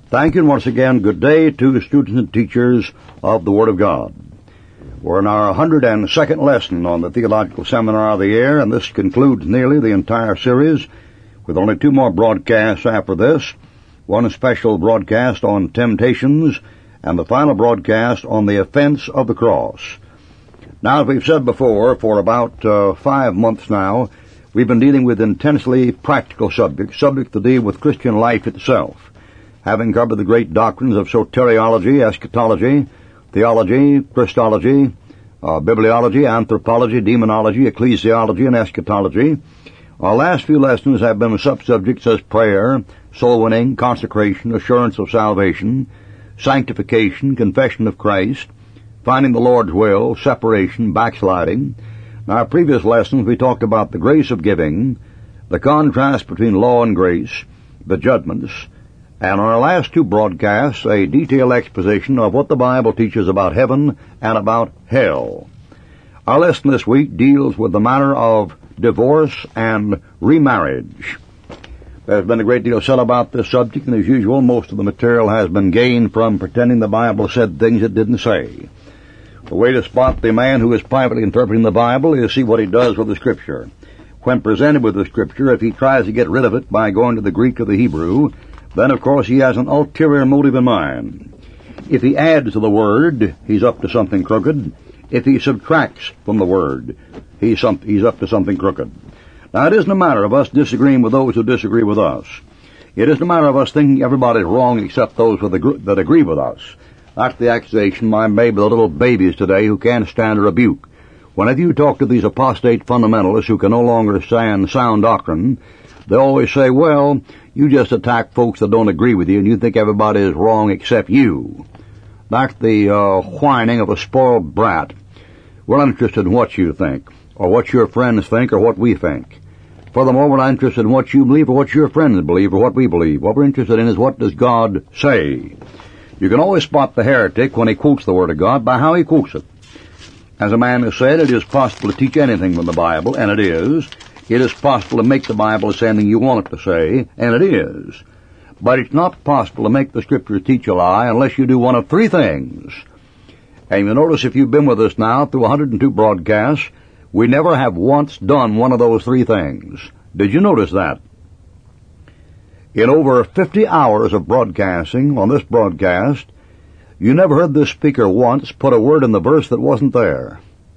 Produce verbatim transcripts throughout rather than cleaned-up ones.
Thank you, and once again, good day to students and teachers of the Word of God. We're in our one hundred second lesson on the Theological Seminar of the Air, and this concludes nearly the entire series, with only two more broadcasts after this, one special broadcast on temptations, and the final broadcast on the offense of the cross. Now, as we've said before, for about uh, five months now, we've been dealing with intensely practical subjects, subjects to deal with Christian life itself, having covered the great doctrines of soteriology, eschatology, theology, Christology, uh, bibliology, anthropology, demonology, ecclesiology, and eschatology. Our last few lessons have been sub-subjects as prayer, soul winning, consecration, assurance of salvation, sanctification, confession of Christ, finding the Lord's will, separation, backsliding. In our previous lessons, we talked about the grace of giving, the contrast between law and grace, the judgments, and on our last two broadcasts, a detailed exposition of what the Bible teaches about heaven and about hell. Our lesson this week deals with the matter of divorce and remarriage. There's been a great deal said about this subject, and as usual, most of the material has been gained from pretending the Bible said things it didn't say. The way to spot the man who is privately interpreting the Bible is see what he does with the Scripture. When presented with the Scripture, if he tries to get rid of it by going to the Greek or the Hebrew, then of course he has an ulterior motive in mind. If he adds to the Word, he's up to something crooked. If he subtracts from the Word, he's, some, he's up to something crooked. Now, it isn't a matter of us disagreeing with those who disagree with us. It isn't a matter of us thinking everybody's wrong except those with the, that agree with us. That's the accusation made by the little babies today who can't stand a rebuke. Whenever you talk to these apostate fundamentalists who can no longer stand sound doctrine, they always say, well, you just attack folks that don't agree with you and you think everybody is wrong except you. That's the uh, whining of a spoiled brat. We're not interested in what you think, or what your friends think, or what we think. Furthermore, we're not interested in what you believe, or what your friends believe, or what we believe. What we're interested in is what does God say. You can always spot the heretic when he quotes the Word of God by how he quotes it. As a man has said, it is possible to teach anything from the Bible, and it is. It is possible to make the Bible say anything you want it to say, and it is. But it's not possible to make the Scriptures teach a lie unless you do one of three things. And you notice if you've been with us now through one hundred two broadcasts, we never have once done one of those three things. Did you notice that? In over fifty hours of broadcasting on this broadcast, you never heard this speaker once put a word in the verse that wasn't there.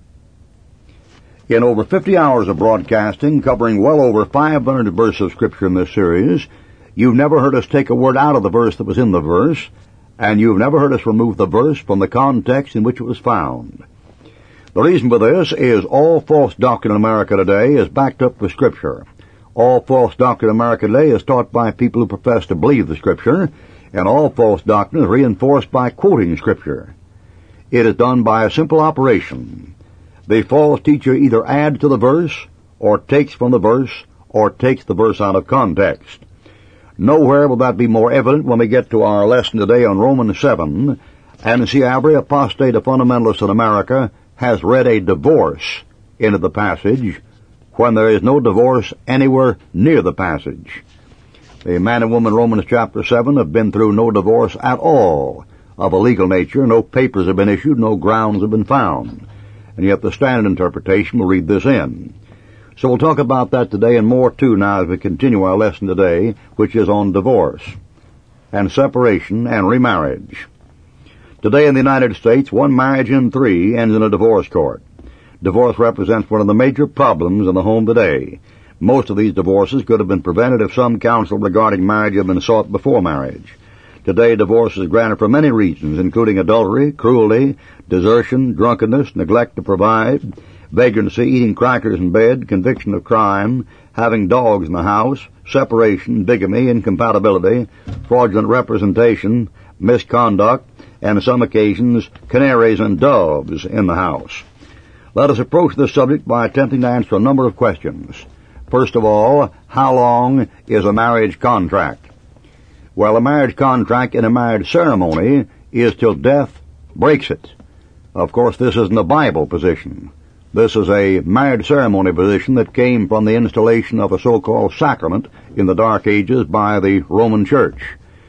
In over fifty hours of broadcasting, covering well over five hundred verses of Scripture in this series, you've never heard us take a word out of the verse that was in the verse, and you've never heard us remove the verse from the context in which it was found. The reason for this is all false doctrine in America today is backed up with Scripture. All false doctrine in America today is taught by people who profess to believe the Scripture, and all false doctrine is reinforced by quoting Scripture. It is done by a simple operation. The false teacher either adds to the verse, or takes from the verse, or takes the verse out of context. Nowhere will that be more evident when we get to our lesson today on Romans seven, and see every apostate or fundamentalist in America has read a divorce into the passage, when there is no divorce anywhere near the passage. The man and woman in Romans chapter seven have been through no divorce at all of a legal nature. No papers have been issued, no grounds have been found. And yet the standard interpretation will read this in. So we'll talk about that today and more too now as we continue our lesson today, which is on divorce and separation and remarriage. Today in the United States, one marriage in three ends in a divorce court. Divorce represents one of the major problems in the home today. Most of these divorces could have been prevented if some counsel regarding marriage had been sought before marriage. Today, divorce is granted for many reasons, including adultery, cruelty, desertion, drunkenness, neglect to provide, vagrancy, eating crackers in bed, conviction of crime, having dogs in the house, separation, bigamy, incompatibility, fraudulent representation, misconduct, and on some occasions, canaries and doves in the house. Let us approach this subject by attempting to answer a number of questions. First of all, how long is a marriage contract? Well, a marriage contract in a marriage ceremony is till death breaks it. Of course, this isn't a Bible position. This is a marriage ceremony position that came from the installation of a so-called sacrament in the Dark Ages by the Roman Church.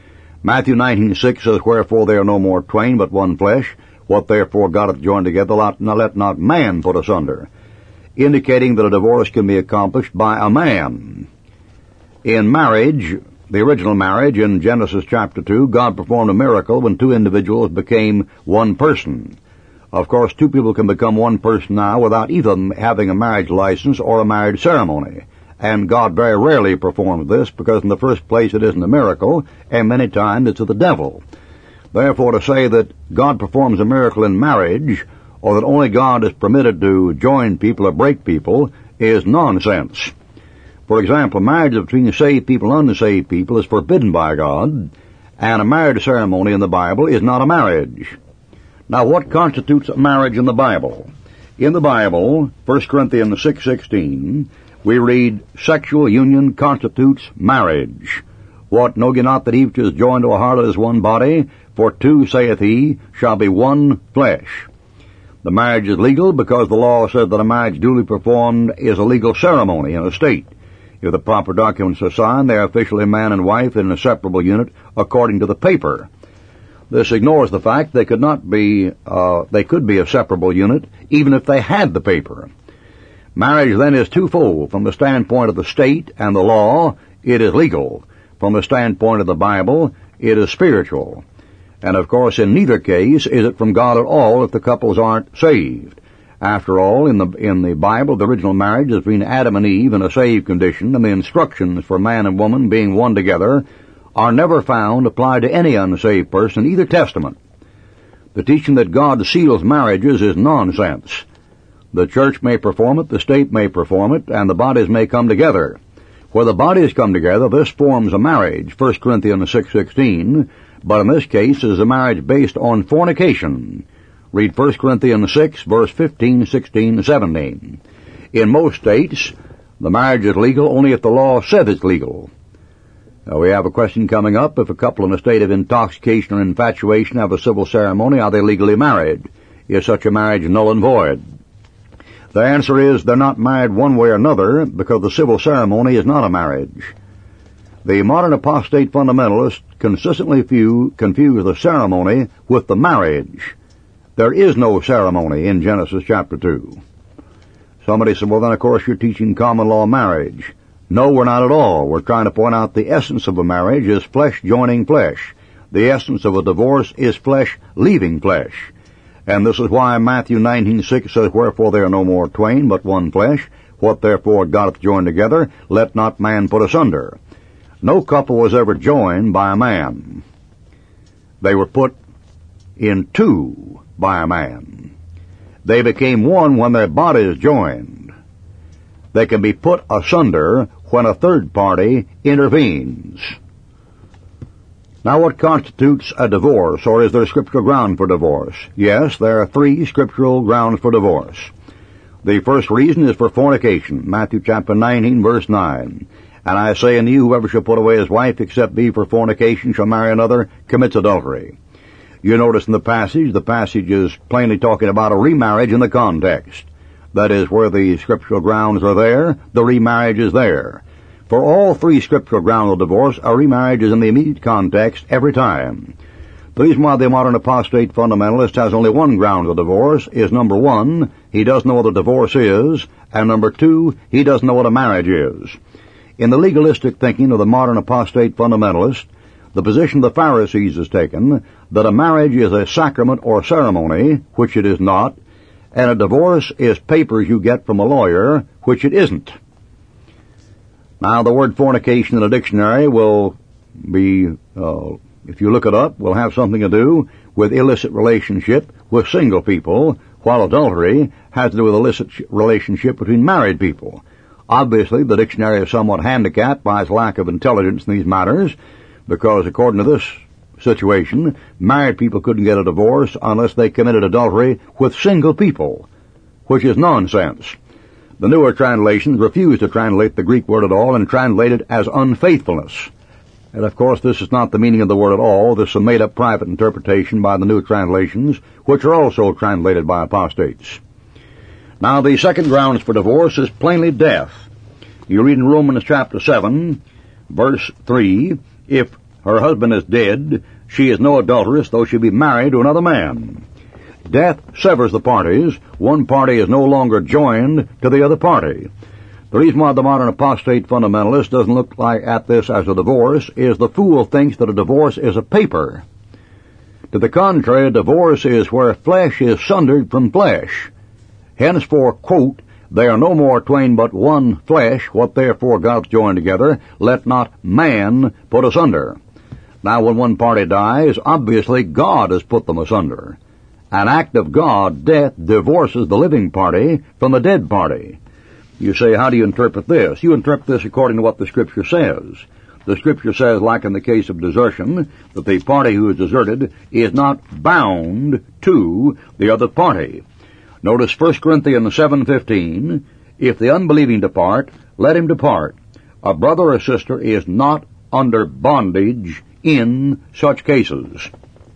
Matthew nineteen six says, Wherefore they are no more twain, but one flesh. What therefore God hath joined together, let not man put asunder. Indicating that a divorce can be accomplished by a man. In marriage, the original marriage in Genesis chapter two, God performed a miracle when two individuals became one person. Of course, two people can become one person now without either having a marriage license or a marriage ceremony. And God very rarely performs this because in the first place it isn't a miracle, and many times it's of the devil. Therefore, to say that God performs a miracle in marriage, or that only God is permitted to join people or break people, is nonsense. For example, marriage between saved people and unsaved people is forbidden by God, and a marriage ceremony in the Bible is not a marriage. Now, what constitutes a marriage in the Bible? In the Bible, First Corinthians six sixteen, we read, Sexual union constitutes marriage. What, know ye not that each is joined to a harlot as one body? For two, saith he, shall be one flesh. The marriage is legal because the law says that a marriage duly performed is a legal ceremony in a state. If the proper documents are signed, they are officially man and wife in an inseparable unit according to the paper. This ignores the fact they could not be, uh, they could be a separable unit even if they had the paper. Marriage then is twofold. From the standpoint of the state and the law, it is legal. From the standpoint of the Bible, it is spiritual. And of course, in neither case is it from God at all if the couples aren't saved. After all, in the in the Bible, the original marriage is between Adam and Eve in a saved condition, and the instructions for man and woman being one together are never found applied to any unsaved person in either testament. The teaching that God seals marriages is nonsense. The church may perform it, the state may perform it, and the bodies may come together. Where the bodies come together, this forms a marriage, First Corinthians six sixteen, but in this case is a marriage based on fornication. Read First Corinthians six, verse fifteen, sixteen, seventeen. In most states, the marriage is legal only if the law says it's legal. Now, we have a question coming up. If a couple in a state of intoxication or infatuation have a civil ceremony, are they legally married? Is such a marriage null and void? The answer is they're not married one way or another because the civil ceremony is not a marriage. The modern apostate fundamentalists consistently few, confuse the ceremony with the marriage. There is no ceremony in Genesis chapter two. Somebody said, well then of course you're teaching common law marriage. No, we're not at all. We're trying to point out the essence of a marriage is flesh joining flesh. The essence of a divorce is flesh leaving flesh. And this is why Matthew nineteen six says, Wherefore they are no more twain, but one flesh. What therefore God hath joined together, let not man put asunder. No couple was ever joined by a man. They were put in two by a man. They became one when their bodies joined. They can be put asunder when a third party intervenes. Now, what constitutes a divorce, or is there a scriptural ground for divorce? Yes, there are three scriptural grounds for divorce. The first reason is for fornication, Matthew chapter nineteen, verse nine. And I say unto you, whoever shall put away his wife, except be for fornication, shall marry another, commits adultery. You notice in the passage, the passage is plainly talking about a remarriage in the context. That is, where the scriptural grounds are there, the remarriage is there. For all three scriptural grounds of divorce, a remarriage is in the immediate context every time. The reason why the modern apostate fundamentalist has only one ground of divorce is, number one, he doesn't know what a divorce is, and number two, he doesn't know what a marriage is. In the legalistic thinking of the modern apostate fundamentalist, the position of the Pharisees is taken that a marriage is a sacrament or ceremony, which it is not, and a divorce is papers you get from a lawyer, which it isn't. Now, the word fornication in a dictionary will be, uh, if you look it up, will have something to do with illicit relationship with single people, while adultery has to do with illicit relationship between married people. Obviously, the dictionary is somewhat handicapped by its lack of intelligence in these matters, because according to this situation, married people couldn't get a divorce unless they committed adultery with single people, which is nonsense. The newer translations refuse to translate the Greek word at all and translate it as unfaithfulness. And of course, this is not the meaning of the word at all. This is a made-up private interpretation by the new translations, which are also translated by apostates. Now, the second grounds for divorce is plainly death. You read in Romans chapter seven, verse three, if Her husband is dead. She is no adulteress, though she be married to another man. Death severs the parties. One party is no longer joined to the other party. The reason why the modern apostate fundamentalist doesn't look like at this as a divorce is the fool thinks that a divorce is a paper. To the contrary, a divorce is where flesh is sundered from flesh. Henceforth, quote, they are no more twain but one flesh, what therefore God's joined together, let not man put asunder. Now, when one party dies, obviously God has put them asunder. An act of God, death, divorces the living party from the dead party. You say, how do you interpret this? You interpret this according to what the Scripture says. The Scripture says, like in the case of desertion, that the party who is deserted is not bound to the other party. Notice First Corinthians seven fifteen, if the unbelieving depart, let him depart. A brother or sister is not under bondage in such cases.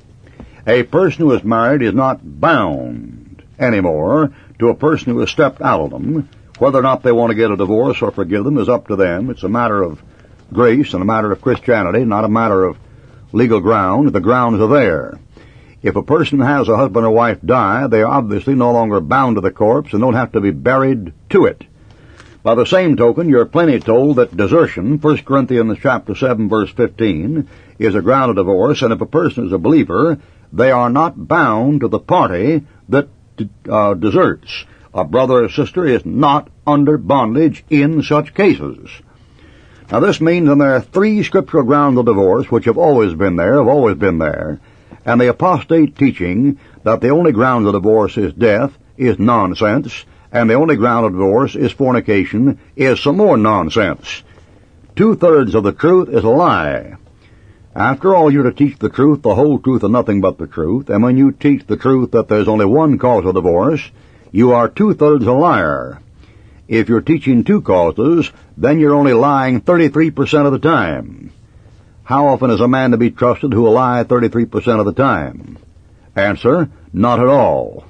A person who is married is not bound anymore to a person who has stepped out of them. Whether or not they want to get a divorce or forgive them is up to them. It's a matter of grace and a matter of Christianity, not a matter of legal ground. The grounds are there. If a person has a husband or wife die, they are obviously no longer bound to the corpse and don't have to be buried to it. By the same token, you're plenty told that desertion, First Corinthians chapter seven verse fifteen, is a ground of divorce, and if a person is a believer, they are not bound to the party that uh, deserts. A brother or sister is not under bondage in such cases. Now this means that there are three scriptural grounds of divorce which have always been there, have always been there, and the apostate teaching that the only ground of divorce is death is nonsense, and the only ground of divorce is fornication is some more nonsense. Two-thirds of the truth is a lie. After all, you're to teach the truth, the whole truth, and nothing but the truth, and when you teach the truth that there's only one cause of divorce, you are two-thirds a liar. If you're teaching two causes, then you're only lying thirty-three percent of the time. How often is a man to be trusted who will lie thirty-three percent of the time? Answer, not at all.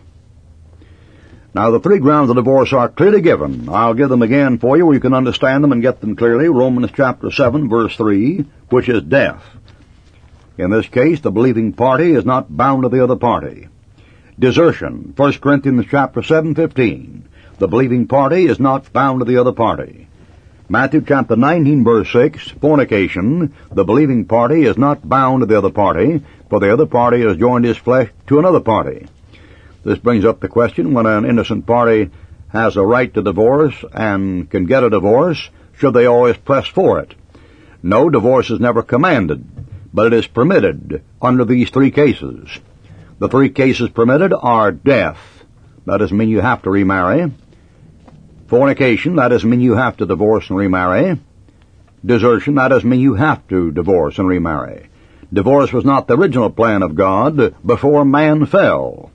Now, the three grounds of divorce are clearly given. I'll give them again for you where you can understand them and get them clearly. Romans chapter seven, verse three, which is death. In this case, the believing party is not bound to the other party. Desertion, First Corinthians chapter seven, fifteen. The believing party is not bound to the other party. Matthew chapter nineteen, verse six, fornication, the believing party is not bound to the other party, for the other party has joined his flesh to another party. This brings up the question, when an innocent party has a right to divorce and can get a divorce, should they always press for it? No, divorce is never commanded, but it is permitted under these three cases. The three cases permitted are death. That doesn't mean you have to remarry. Fornication, that doesn't mean you have to divorce and remarry. Desertion, that doesn't mean you have to divorce and remarry. Divorce was not the original plan of God before man fell.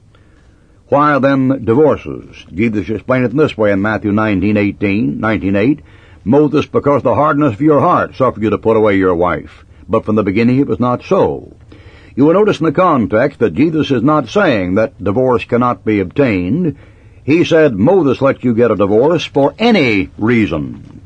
Why then divorces? Jesus explained it in this way in Matthew nineteen, eighteen, nineteen, eight. Moses, because the hardness of your heart, suffered you to put away your wife. But from the beginning it was not so. You will notice in the context that Jesus is not saying that divorce cannot be obtained. He said Moses let you get a divorce for any reason.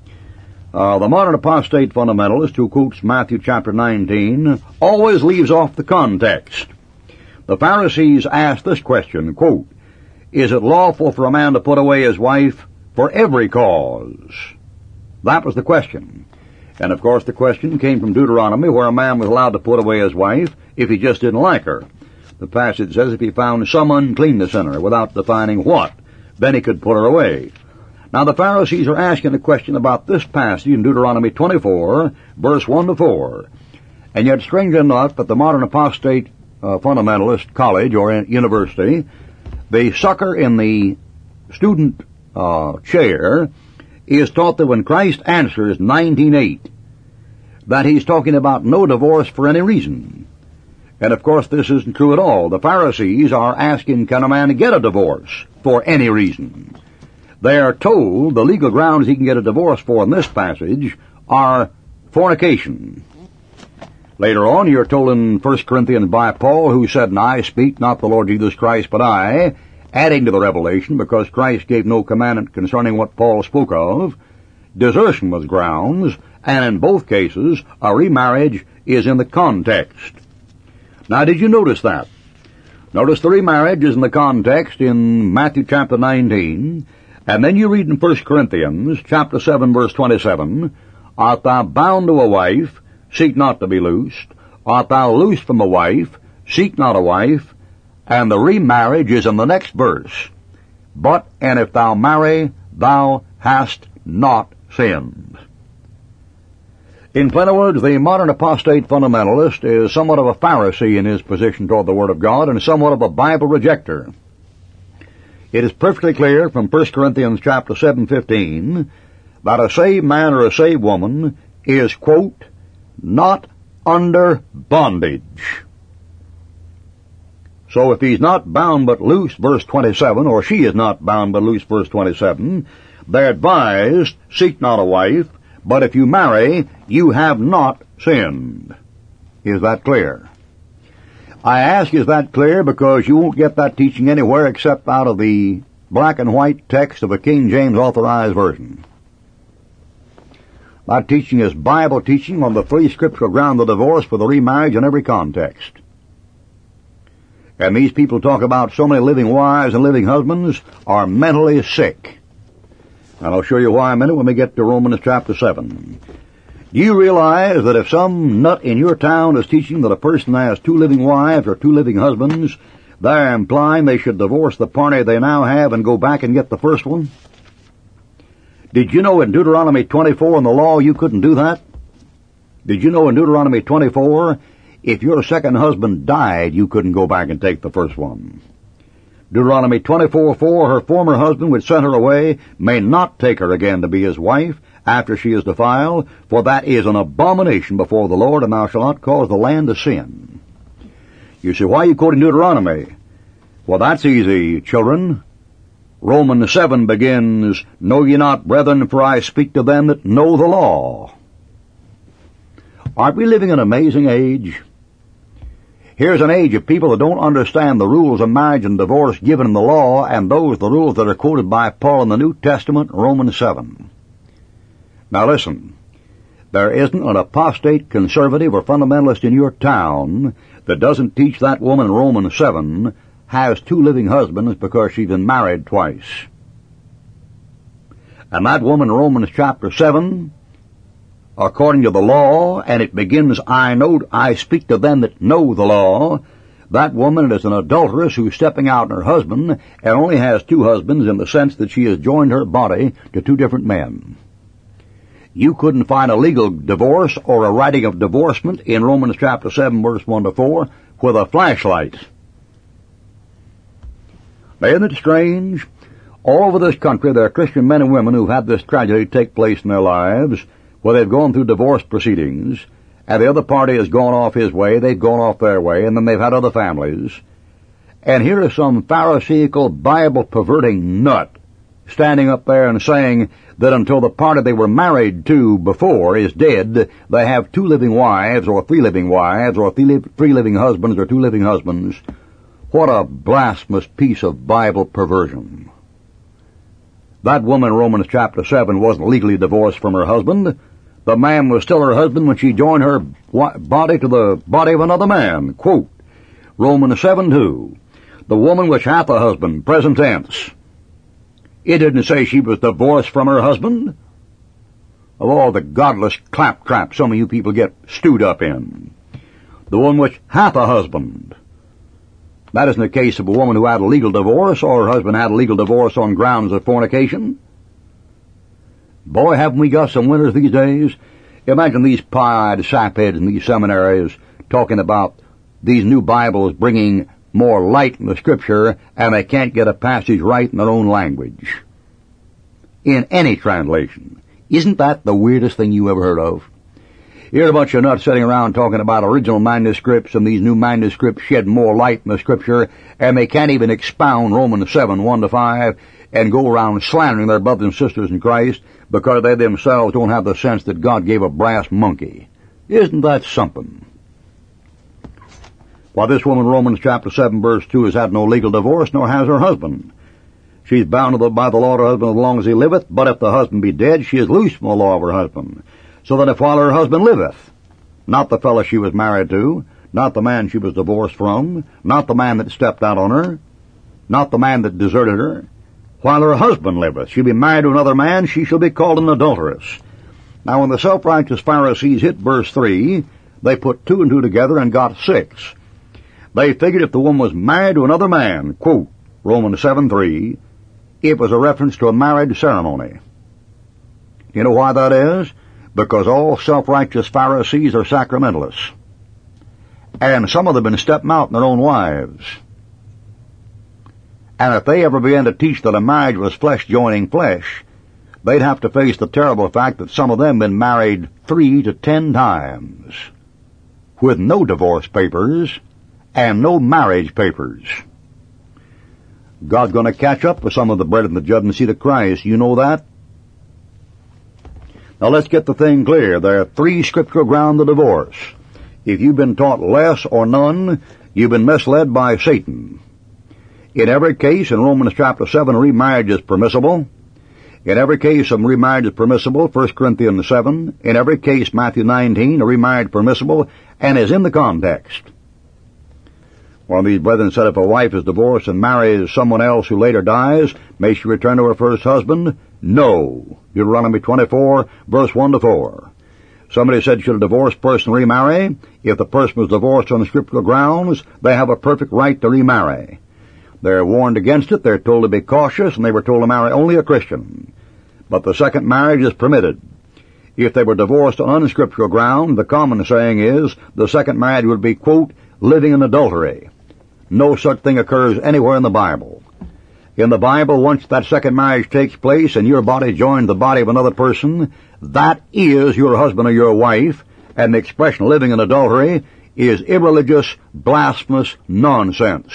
Uh, the modern apostate fundamentalist who quotes Matthew chapter nineteen always leaves off the context. The Pharisees asked this question, quote, is it lawful for a man to put away his wife for every cause? That was the question. And of course the question came from Deuteronomy, where a man was allowed to put away his wife if he just didn't like her. The passage says if he found some uncleanness in her, without defining what, then he could put her away. Now the Pharisees are asking a question about this passage in Deuteronomy twenty-four, verse one to four. And yet, strangely enough, that the modern apostate uh, fundamentalist college or university, the sucker in the student uh, chair is taught that when Christ answers nineteen eight, that he's talking about no divorce for any reason. And of course this isn't true at all. The Pharisees are asking, can a man get a divorce for any reason? They are told the legal grounds he can get a divorce for in this passage are fornication. Later on, you're told in First Corinthians by Paul, who said, and I speak, not the Lord Jesus Christ, but I, adding to the revelation, because Christ gave no commandment concerning what Paul spoke of, desertion was grounds, and in both cases, a remarriage is in the context. Now, did you notice that? Notice the remarriage is in the context in Matthew chapter nineteen, and then you read in First Corinthians chapter seven, verse twenty-seven, Art thou bound to a wife, seek not to be loosed. Art thou loosed from a wife, seek not a wife. And the remarriage is in the next verse. But, and if thou marry, thou hast not sinned. In plain words, the modern apostate fundamentalist is somewhat of a Pharisee in his position toward the Word of God and somewhat of a Bible rejecter. It is perfectly clear from First Corinthians chapter seven fifteen that a saved man or a saved woman is, quote, not under bondage. So if he's not bound but loose, verse twenty-seven, or she is not bound but loose, verse twenty-seven, they're advised, seek not a wife, but if you marry, you have not sinned. Is that clear? I ask, is that clear? Because you won't get that teaching anywhere except out of the black and white text of a King James Authorized Version. That teaching is Bible teaching on the free scriptural ground of divorce for the remarriage in every context. And these people talk about so many living wives and living husbands are mentally sick. And I'll show you why in a minute when we get to Romans chapter seven. Do you realize that if some nut in your town is teaching that a person has two living wives or two living husbands, they're implying they should divorce the party they now have and go back and get the first one? Did you know in Deuteronomy twenty-four in the law you couldn't do that? Did you know in Deuteronomy twenty-four, if your second husband died, you couldn't go back and take the first one? Deuteronomy twenty-four four, her former husband which sent her away may not take her again to be his wife after she is defiled, for that is an abomination before the Lord, and thou shalt not cause the land to sin. You say, why are you quoting Deuteronomy? Well, that's easy, children. Romans seven begins, Know ye not, brethren, for I speak to them that know the law. Aren't we living in an amazing age? Here's an age of people that don't understand the rules of marriage and divorce given in the law, and those the rules that are quoted by Paul in the New Testament, Romans seven. Now listen, there isn't an apostate, conservative, or fundamentalist in your town that doesn't teach that woman in Romans seven has two living husbands because she's been married twice. And that woman in Romans chapter seven, according to the law, and it begins, I know, I speak to them that know the law, that woman is an adulteress who's stepping out on her husband and only has two husbands in the sense that she has joined her body to two different men. You couldn't find a legal divorce or a writing of divorcement in Romans chapter seven, verse one to four, with a flashlight. Isn't it strange? All over this country there are Christian men and women who've had this tragedy take place in their lives, where they've gone through divorce proceedings, and the other party has gone off his way, they've gone off their way, and then they've had other families. And here is some Pharisaical, Bible-perverting nut standing up there and saying that until the party they were married to before is dead, they have two living wives, or three living wives, or three living husbands, or two living husbands. What a blasphemous piece of Bible perversion. That woman in Romans chapter seven wasn't legally divorced from her husband. The man was still her husband when she joined her body to the body of another man. Quote, Romans seven two, the woman which hath a husband, present tense. It didn't say she was divorced from her husband. Of all the godless claptrap some of you people get stewed up in. The one which hath a husband. That isn't the case of a woman who had a legal divorce or her husband had a legal divorce on grounds of fornication. Boy, haven't we got some winners these days. Imagine these pie-eyed sapheads in these seminaries talking about these new Bibles bringing more light in the Scripture, and they can't get a passage right in their own language. In any translation. Isn't that the weirdest thing you ever heard of? Here's a bunch of nuts sitting around talking about original manuscripts, and these new manuscripts shed more light in the Scripture, and they can't even expound Romans seven, one to five, and go around slandering their brothers and sisters in Christ because they themselves don't have the sense that God gave a brass monkey. Isn't that something? While this woman in Romans chapter seven, verse two, has had no legal divorce, nor has her husband. She's bound to the, by the law of her husband as long as he liveth, but if the husband be dead, she is loosed from the law of her husband. So that if while her husband liveth, not the fellow she was married to, not the man she was divorced from, not the man that stepped out on her, not the man that deserted her. While her husband liveth, she'll be married to another man, she shall be called an adulteress. Now when the self-righteous Pharisees hit verse three, they put two and two together and got six. They figured if the woman was married to another man, quote, Romans seven three, it was a reference to a marriage ceremony. You know why that is? Because all self-righteous Pharisees are sacramentalists. And some of them have been stepping out in their own wives. And if they ever began to teach that a marriage was flesh joining flesh, they'd have to face the terrible fact that some of them have been married three to ten times, with no divorce papers and no marriage papers. God's going to catch up with some of the bread in the judgment seat of Christ. You know that? Now let's get the thing clear. There are three scriptural grounds of divorce. If you've been taught less or none, you've been misled by Satan. In every case, in Romans chapter seven, remarriage is permissible. In every case, a remarriage is permissible, First Corinthians seven. In every case, Matthew nineteen, a remarriage permissible, and is in the context. One of these brethren said if a wife is divorced and marries someone else who later dies, may she return to her first husband? No. Deuteronomy twenty-four, verse one to four. Somebody said, should a divorced person remarry? If the person was divorced on scriptural grounds, they have a perfect right to remarry. They're warned against it, they're told to be cautious, and they were told to marry only a Christian. But the second marriage is permitted. If they were divorced on unscriptural ground, the common saying is the second marriage would be, quote, living in adultery. No such thing occurs anywhere in the Bible. In the Bible, once that second marriage takes place and your body joins the body of another person, that is your husband or your wife, and the expression living in adultery is irreligious, blasphemous nonsense.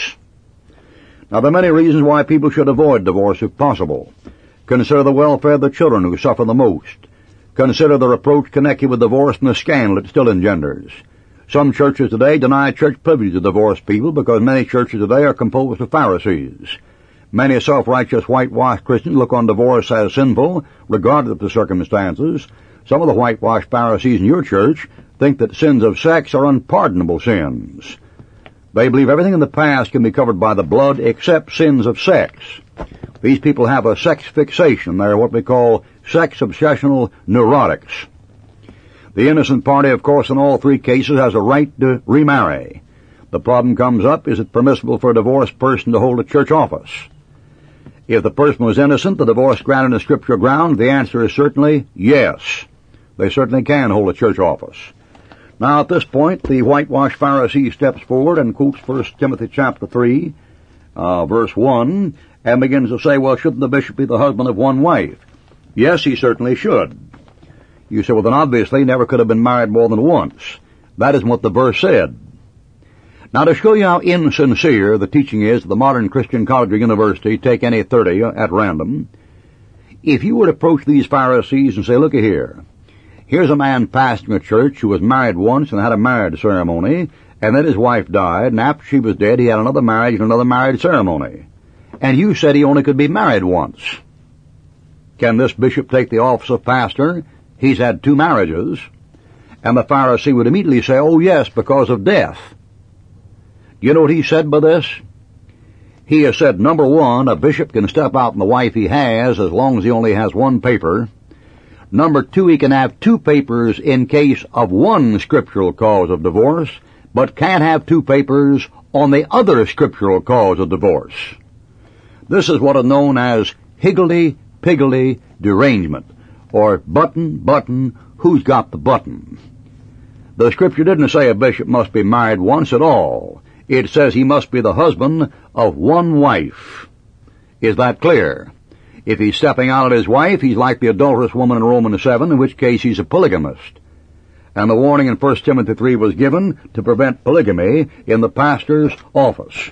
Now, there are many reasons why people should avoid divorce if possible. Consider the welfare of the children who suffer the most. Consider the reproach connected with divorce and the scandal it still engenders. Some churches today deny church privilege to divorced people because many churches today are composed of Pharisees. Many self-righteous whitewashed Christians look on divorce as sinful, regardless of the circumstances. Some of the whitewashed Pharisees in your church think that sins of sex are unpardonable sins. They believe everything in the past can be covered by the blood except sins of sex. These people have a sex fixation. They're what we call sex-obsessional neurotics. The innocent party, of course, in all three cases has a right to remarry. The problem comes up, is it permissible for a divorced person to hold a church office? If the person was innocent, the divorce granted on scriptural ground, the answer is certainly yes. They certainly can hold a church office. Now, at this point, the whitewashed Pharisee steps forward and quotes First Timothy chapter three, uh, verse one, and begins to say, well, shouldn't the bishop be the husband of one wife? Yes, he certainly should. You say, well, then obviously he never could have been married more than once. That isn't what the verse said. Now, to show you how insincere the teaching is at the modern Christian college or university, take any thirty at random. If you would approach these Pharisees and say, looky here, here's a man pastoring a church who was married once and had a marriage ceremony, and then his wife died, and after she was dead, he had another marriage and another marriage ceremony. And you said he only could be married once. Can this bishop take the office of pastor? He's had two marriages. And the Pharisee would immediately say, oh yes, because of death. You know what he said by this? He has said, number one, a bishop can step out on the wife he has as long as he only has one paper. Number two, he can have two papers in case of one scriptural cause of divorce, but can't have two papers on the other scriptural cause of divorce. This is what is known as higgledy-piggledy derangement, or button, button, who's got the button? The scripture didn't say a bishop must be married once at all. It says he must be the husband of one wife. Is that clear? If he's stepping out on his wife, he's like the adulterous woman in Romans seven, in which case he's a polygamist. And the warning in First Timothy three was given to prevent polygamy in the pastor's office.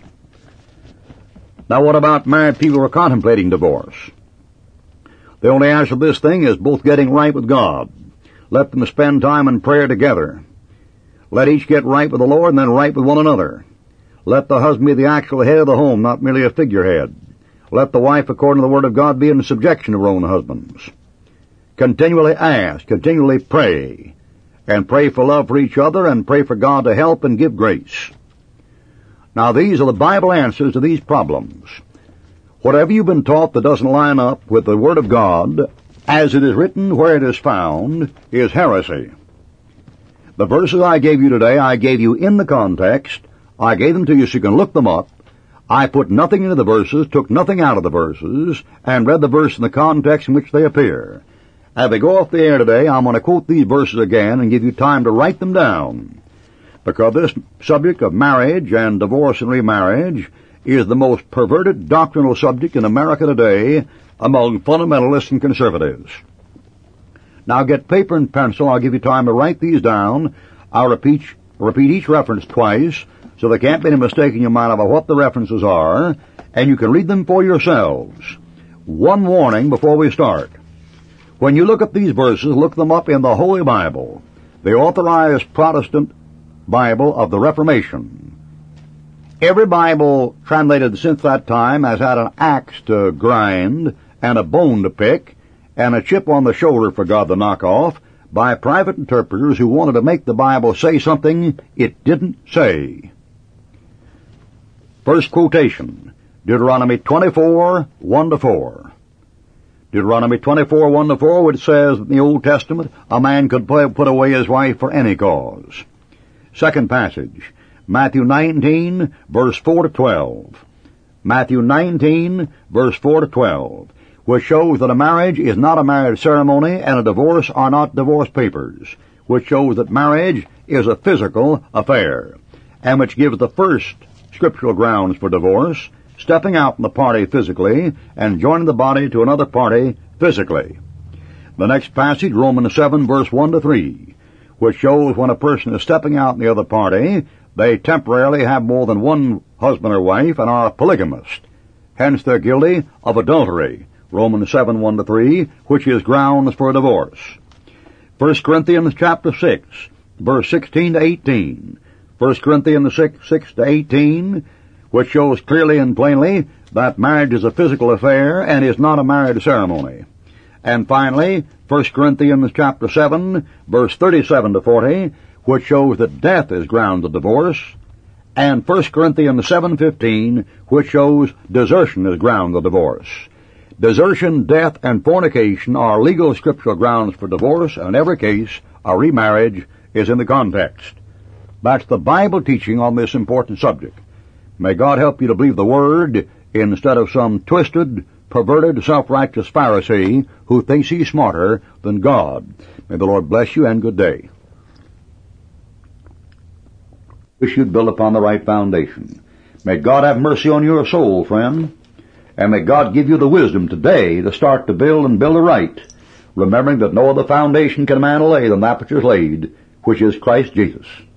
Now what about married people who are contemplating divorce? The only answer to this thing is both getting right with God. Let them spend time in prayer together. Let each get right with the Lord and then right with one another. Let the husband be the actual head of the home, not merely a figurehead. Let the wife, according to the Word of God, be in subjection to her own husbands. Continually ask, continually pray, and pray for love for each other, and pray for God to help and give grace. Now these are the Bible answers to these problems. Whatever you've been taught that doesn't line up with the Word of God, as it is written where it is found, is heresy. The verses I gave you today, I gave you in the context. I gave them to you so you can look them up. I put nothing into the verses, took nothing out of the verses, and read the verse in the context in which they appear. As we go off the air today, I'm going to quote these verses again and give you time to write them down, because this subject of marriage and divorce and remarriage is the most perverted doctrinal subject in America today among fundamentalists and conservatives. Now get paper and pencil. I'll give you time to write these down. I'll repeat, repeat each reference twice, so there can't be any mistake in your mind about what the references are, and you can read them for yourselves. One warning before we start. When you look at these verses, look them up in the Holy Bible, the authorized Protestant Bible of the Reformation. Every Bible translated since that time has had an axe to grind and a bone to pick and a chip on the shoulder for God to knock off by private interpreters who wanted to make the Bible say something it didn't say. First quotation, Deuteronomy twenty-four, one to four. Deuteronomy twenty-four, one to four, which says in the Old Testament, a man could put away his wife for any cause. Second passage, Matthew nineteen, verse four to twelve. Matthew nineteen, verse four to twelve, which shows that a marriage is not a marriage ceremony and a divorce are not divorce papers, which shows that marriage is a physical affair, and which gives the first scriptural grounds for divorce, stepping out from the party physically and joining the body to another party physically. The next passage, Romans seven, verse one to three, which shows when a person is stepping out in the other party, they temporarily have more than one husband or wife and are polygamist. Hence they're guilty of adultery. Romans seven, one to three, which is grounds for divorce. First Corinthians chapter six, verse sixteen to eighteen. First Corinthians six, six to eighteen, which shows clearly and plainly that marriage is a physical affair and is not a marriage ceremony. And finally, First Corinthians chapter seven, verse thirty-seven to forty, which shows that death is ground of divorce, and First Corinthians seven fifteen, which shows desertion is ground of divorce. Desertion, death, and fornication are legal scriptural grounds for divorce, and in every case, a remarriage is in the context. That's the Bible teaching on this important subject. May God help you to believe the Word instead of some twisted, perverted, self-righteous Pharisee who thinks he's smarter than God. May the Lord bless you and good day. Wish you'd build upon the right foundation. May God have mercy on your soul, friend. And may God give you the wisdom today to start to build and build aright, remembering that no other foundation can a man lay than that which is laid, which is Christ Jesus.